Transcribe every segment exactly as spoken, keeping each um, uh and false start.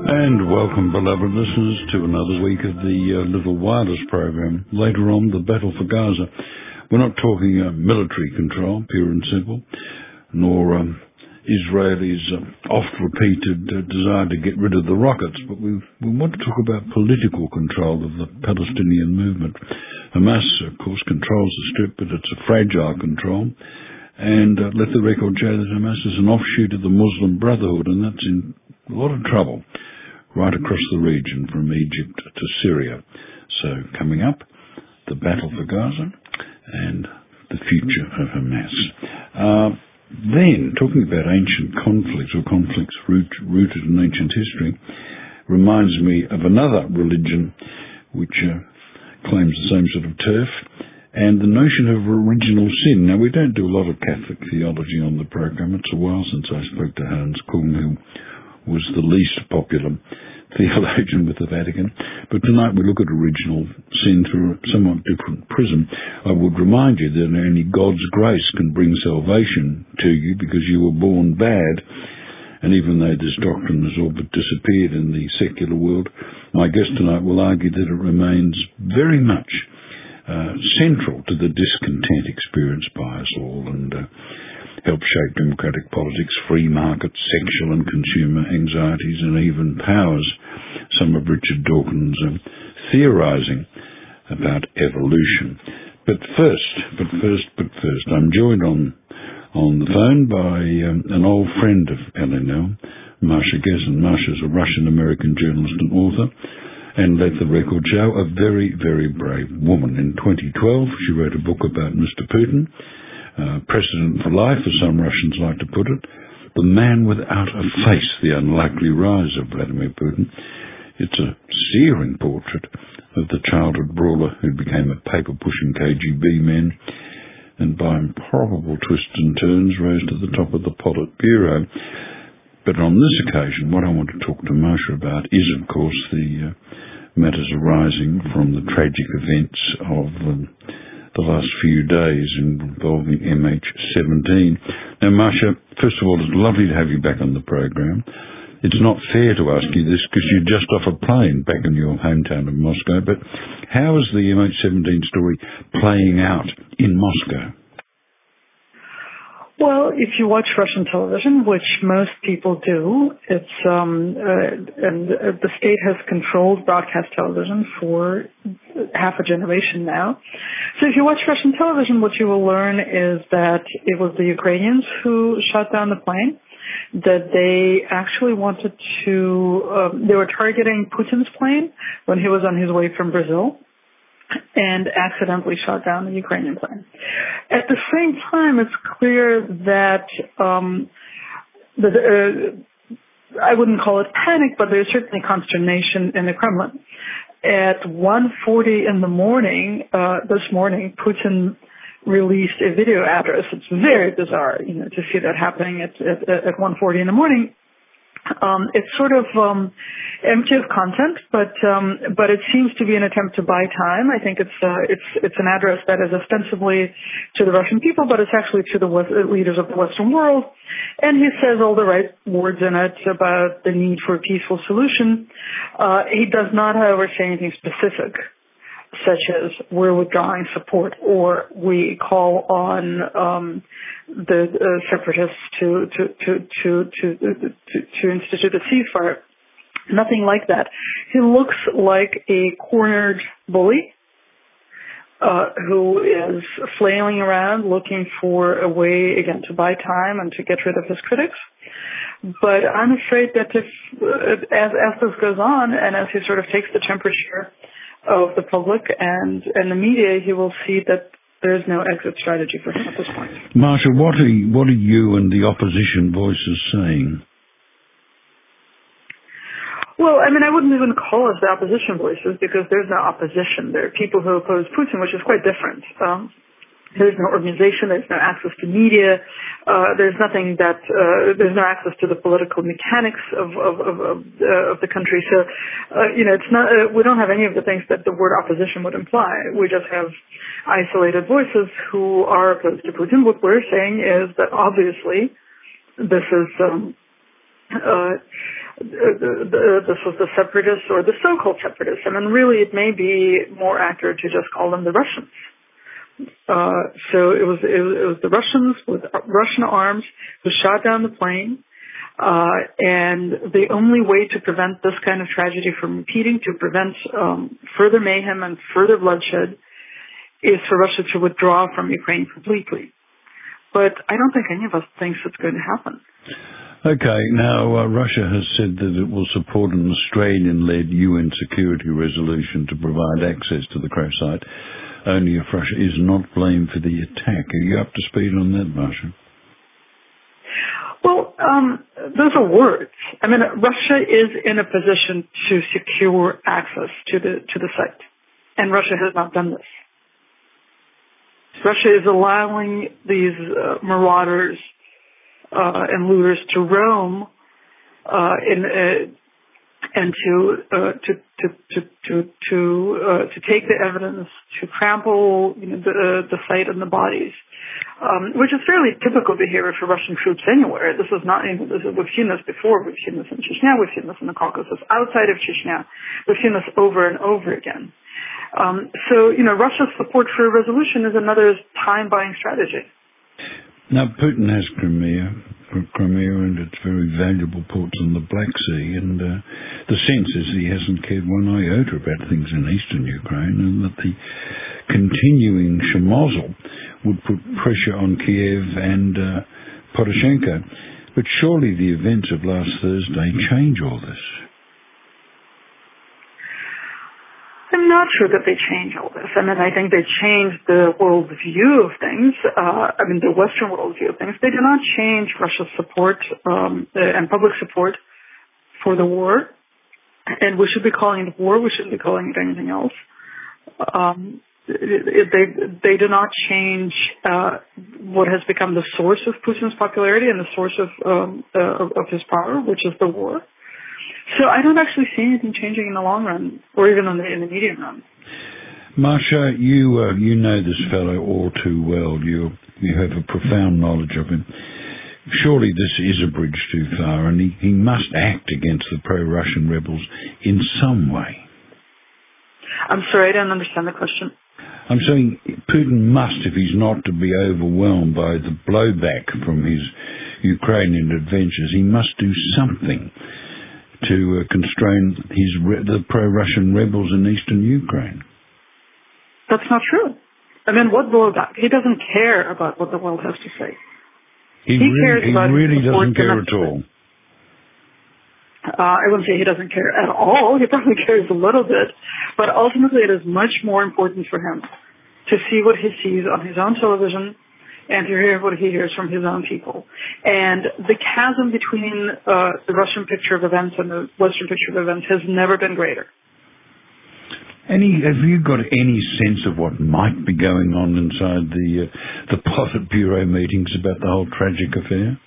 And welcome, beloved listeners, to another week of the uh, Little Wireless program. Later on, the battle for Gaza. We're not talking uh, military control, pure and simple, nor um, Israelis' uh, oft-repeated uh, desire to get rid of the rockets, but we, we want to talk about political control of the Palestinian movement. Hamas, of course, controls the Strip, but it's a fragile control. And uh, let the record show that Hamas is an offshoot of the Muslim Brotherhood, and that's in a lot of trouble right across the region from Egypt to Syria. So coming up, the battle for Gaza and the future of Hamas. Uh, then, talking about ancient conflicts or conflicts root, rooted in ancient history, reminds me of another religion which uh, claims the same sort of turf, and the notion of original sin. Now, we don't do a lot of Catholic theology on the program. It's a while since I spoke to Hans Kung, who was the least popular theologian with the Vatican. But tonight we look at original sin through a somewhat different prism. I would remind you that only God's grace can bring salvation to you because you were born bad. And even though this doctrine has all but disappeared in the secular world, my guest tonight will argue that it remains very much uh, central to the discontent experienced by us all, and uh, help shape democratic politics, free markets, sexual and consumer anxieties, and even powers. Some of Richard Dawkins um, theorising about evolution. But first, but first, but first, I'm joined on on the phone by um, an old friend of L N L, Masha Gessen. Masha's a Russian-American journalist and author, and let the record show, a very, very brave woman. In twenty twelve, she wrote a book about Mister Putin, Uh, precedent for life, as some Russians like to put it, The Man Without a Face, The Unlikely Rise of Vladimir Putin. It's a searing portrait of the childhood brawler who became a paper-pushing K G B man and by improbable twists and turns rose to the top of the Politburo. But on this occasion, what I want to talk to Masha about is, of course, the uh, matters arising from the tragic events of um, the last few days involving M H seventeen. Now, Masha, first of all, it's lovely to have you back on the program. It's not fair to ask you this because you're just off a plane back in your hometown of Moscow, but how is the M H seventeen story playing out in Moscow? Well, if you watch Russian television, which most people do, it's um, uh, and uh, the state has controlled broadcast television for half a generation now. So if you watch Russian television, what you will learn is that it was the Ukrainians who shot down the plane, that they actually wanted to, um, they were targeting Putin's plane when he was on his way from Brazil, and accidentally shot down the Ukrainian plane. At the same time, it's clear that um, the, uh, I wouldn't call it panic, but there's certainly consternation in the Kremlin. At one forty in the morning, uh, this morning, Putin released a video address. It's very bizarre, you know, to see that happening at at, at one forty in the morning. Um, it's sort of um, empty of content, but um, but it seems to be an attempt to buy time. I think it's uh, it's it's an address that is ostensibly to the Russian people, but it's actually to the West, leaders of the Western world. And he says all the right words in it about the need for a peaceful solution. Uh, he does not, however, say anything specific, such as we're withdrawing support or we call on um, the uh, separatists to to to to to to, to institute a ceasefire. Nothing like that. He looks like a cornered bully uh, who is flailing around looking for a way, again, to buy time and to get rid of his critics. But I'm afraid that if, uh, as, as this goes on and as he sort of takes the temperature of the public and, and the media, he will see that there's no exit strategy for him at this point. Masha, what are, you, what are you and the opposition voices saying? Well, I mean, I wouldn't even call us the opposition voices because there's no opposition. There are people who oppose Putin, which is quite different. Um, there's no organization. There's no access to media. Uh, there's nothing that uh, there's no access to the political mechanics of of of, of, uh, of the country. So, uh, you know, it's not. Uh, we don't have any of the things that the word opposition would imply. We just have isolated voices who are opposed to Putin. What we're saying is that obviously this is. Um, uh, the, the, this was the separatists or the so-called separatists. I mean, really, it may be more accurate to just call them the Russians. Uh, so it was, it was it was the Russians with Russian arms who shot down the plane. Uh, and the only way to prevent this kind of tragedy from repeating, to prevent um, further mayhem and further bloodshed, is for Russia to withdraw from Ukraine completely. But I don't think any of us thinks it's going to happen. Okay, now uh, Russia has said that it will support an Australian-led U N security resolution to provide access to the crash site, only if Russia is not blamed for the attack. Are you up to speed on that, Marsha? Well, um, those are words. I mean, Russia is in a position to secure access to the to the site, and Russia has not done this. Russia is allowing these uh, marauders uh, and looters to roam uh, in uh, and to uh, to to to to to, uh, to take the evidence, to trample you know, the uh, the site and the bodies. Um, which is fairly typical behavior for Russian troops anywhere. This is not, you know, this is, we've seen this before. We've seen this in Chechnya. We've seen this in the Caucasus. Outside of Chechnya, we've seen this over and over again. Um, so, you know, Russia's support for a resolution is another time-buying strategy. Now, Putin has Crimea, Crimea and its very valuable ports on the Black Sea, and uh, the sense is he hasn't cared one iota about things in eastern Ukraine, and that the continuing schmozzle would put pressure on Kiev and uh, Poroshenko. But surely the events of last Thursday change all this. I'm not sure that they change all this. I mean, I think they change the world view of things. Uh, I mean, the Western world view of things. They do not change Russia's support um, and public support for the war. And we should be calling it war. We shouldn't be calling it anything else. Um, It, it, they they do not change uh, what has become the source of Putin's popularity and the source of um, uh, of, of his power, which is the war. So I don't actually see anything changing in the long run, or even in the, in the medium run. Marsha, you uh, you know this fellow all too well. You you have a profound knowledge of him. Surely this is a bridge too far, and he, he must act against the pro-Russian rebels in some way. I'm sorry, I don't understand the question. I'm saying Putin must, if he's not to be overwhelmed by the blowback from his Ukrainian adventures, he must do something to uh, constrain his re- the pro-Russian rebels in eastern Ukraine. That's not true. I mean, what blowback? He doesn't care about what the world has to say. He, he really, cares he about really doesn't care at all. Uh, I wouldn't say he doesn't care at all. He probably cares a little bit. But ultimately, it is much more important for him to see what he sees on his own television and to hear what he hears from his own people. And the chasm between uh, the Russian picture of events and the Western picture of events has never been greater. Any, have you got any sense of what might be going on inside the uh, the Politburo meetings about the whole tragic affair?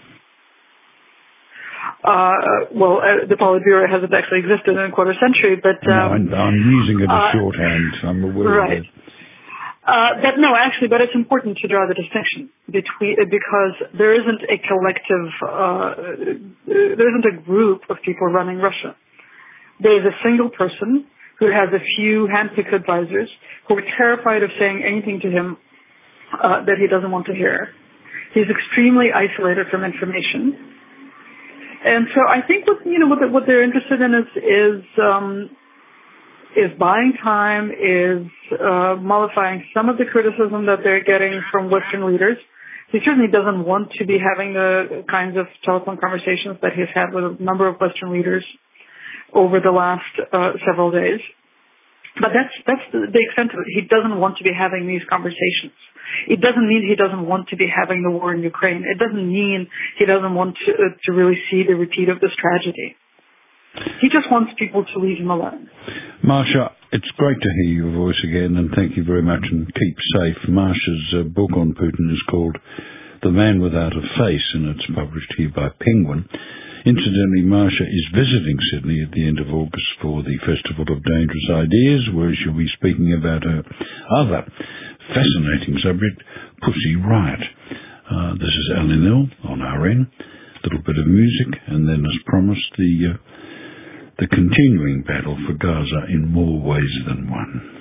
Uh, well, uh, the Politburo hasn't actually existed in a quarter century, but... Um, no, I'm, I'm using it as uh, shorthand. I'm aware right. of it. Uh, but no, actually, but it's important to draw the distinction between, because there isn't a collective, uh, there isn't a group of people running Russia. There is a single person who has a few handpicked advisors who are terrified of saying anything to him uh, that he doesn't want to hear. He's extremely isolated from information. And so I think what, you know, what, the, what they're interested in is, is, um, is buying time, is, uh, mollifying some of the criticism that they're getting from Western leaders. He certainly doesn't want to be having the kinds of telephone conversations that he's had with a number of Western leaders over the last, uh, several days. But that's, that's the, the extent of it. He doesn't want to be having these conversations. It doesn't mean he doesn't want to be having the war in Ukraine. It doesn't mean he doesn't want to, uh, to really see the repeat of this tragedy. He just wants people to leave him alone. Marsha, it's great to hear your voice again, and thank you very much, and keep safe. Marsha's uh, book on Putin is called The Man Without a Face, and it's published here by Penguin. Incidentally, Marsha is visiting Sydney at the end of August for the Festival of Dangerous Ideas, where she'll be speaking about her other fascinating subject, Pussy Riot. Uh, this is Ellen Ill on R N. little bit of music, and then, as promised, the uh, the continuing battle for Gaza in more ways than one.